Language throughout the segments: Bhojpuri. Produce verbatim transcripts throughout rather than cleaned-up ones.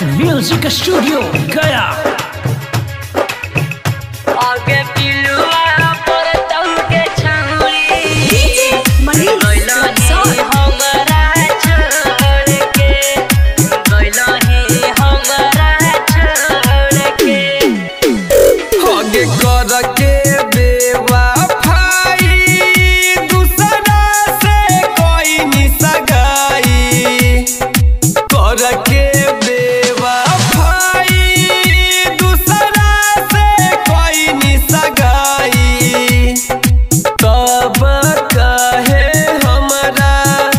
म्यूजिक स्टूडियो गया। आगे पिलुआ पर तौके छाउली गइलो ही हमरा छोड़ के गइलो ही हमरा छोड़ के आगे कर के बेवफाई दूसरा से कोई नहीं सगाई कर के बेवफाई दूसरा से कोई नहीं सगाई तब कहे हमरा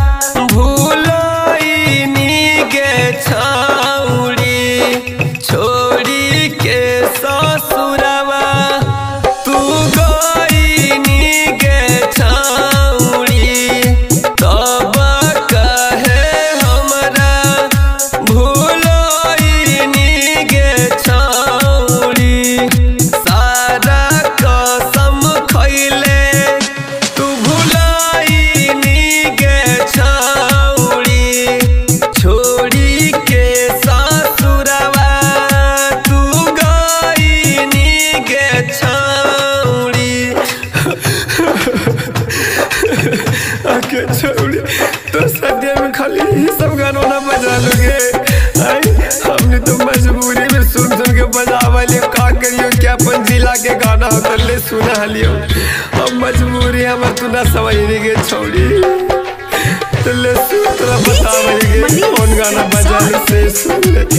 भूलोइनी गे छाउड़ी छोड़ी के ससुरवा तू गइनी गे छाउड़ी तब कहे हमरा भूलोइनी गे छाउड़ी सारा कसम खइले तू भूलोइनी गे छाउड़ी छोड़ी के ससुरवा तू गइनी गे छाउड़ी आके छौड़ी तो सद्य में खाली ही सब गाना ना बजा लोगे आई हमने तो मजबूरी में सुन सुन के बजावा ले का करियो क्या अपन जिला के गाना हो तो ले सुना लियो अब मजबूरी हम तू ना समझ नहीं गे छौड़ी तो ले सुन तोरा बतावा गे कौन गाना बजाने से सुन ले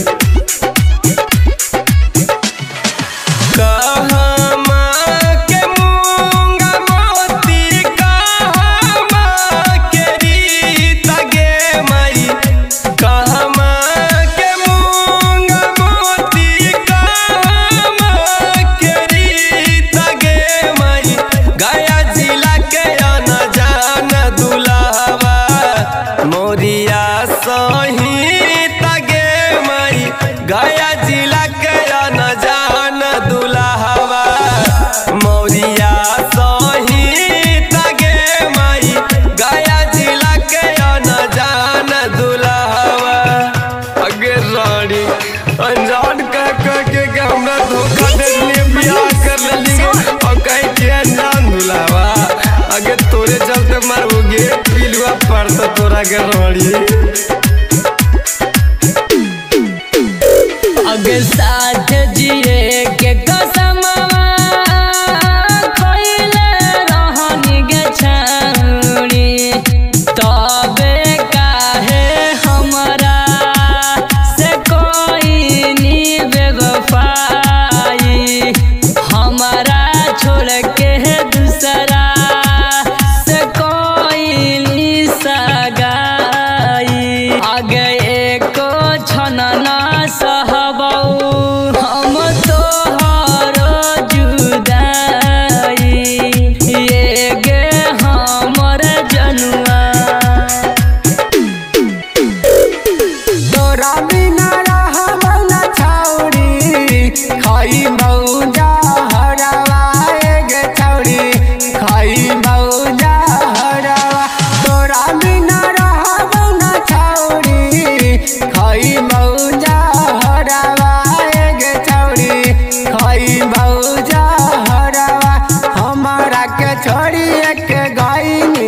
गया जिला के न जान दुल्हवा मौरिया सही तगे मई गया जिला के न जान दुल्हवा अगे रानी अनजान कह कह के हमरा धोखा दे लिए बियाह कर लेली और कह के अनजान दुल्हवा अगे तोरे चलते मरबोगे पिलुआ पर तो तोरा के रानी अगे साथ जिए के कसम खइले रहनी गे छाउड़ी तबे काहे हमरा से कोई नी बेवफाई हमरा छोड़ के दूसरा से कोई नी सगाई आगे एको छन ना हम तोहरो जुदाई ये गे हमर जनुआ तोरा बिना रहब न छौड़ी खाई मौजा हरवा गे छौड़ी खाई मौजा हरवा तोरा बिना रहब न छौड़ी खाई मौजा खाई मौजा हरवा हमारा के छोड़िए के गइनी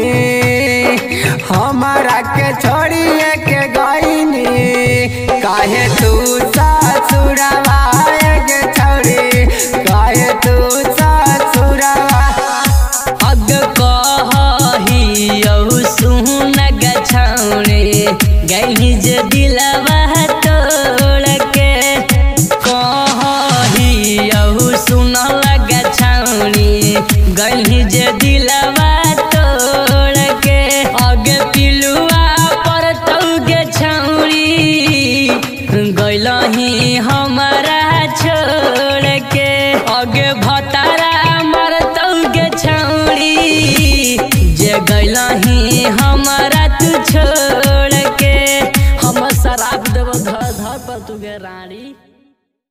हमारा के छोड़िए के गइनी काहे तू ससुरवा गे छौड़ी काहे तू ससुरवा अग कहियौ सुन गे छौड़ी गइनी जे दिलवा तोड़ के सुन लगा छाउनी गइनी जे दिलवा तोड़ के आगे पिलुआ पर तौके छाउनी गइलो ही हमरा छोड़ के आगे भतारा मर तौके छाउनी जे गइलो ही हमरा तू छोड़ के हम शराब देव धर धर पर तू गे रानी।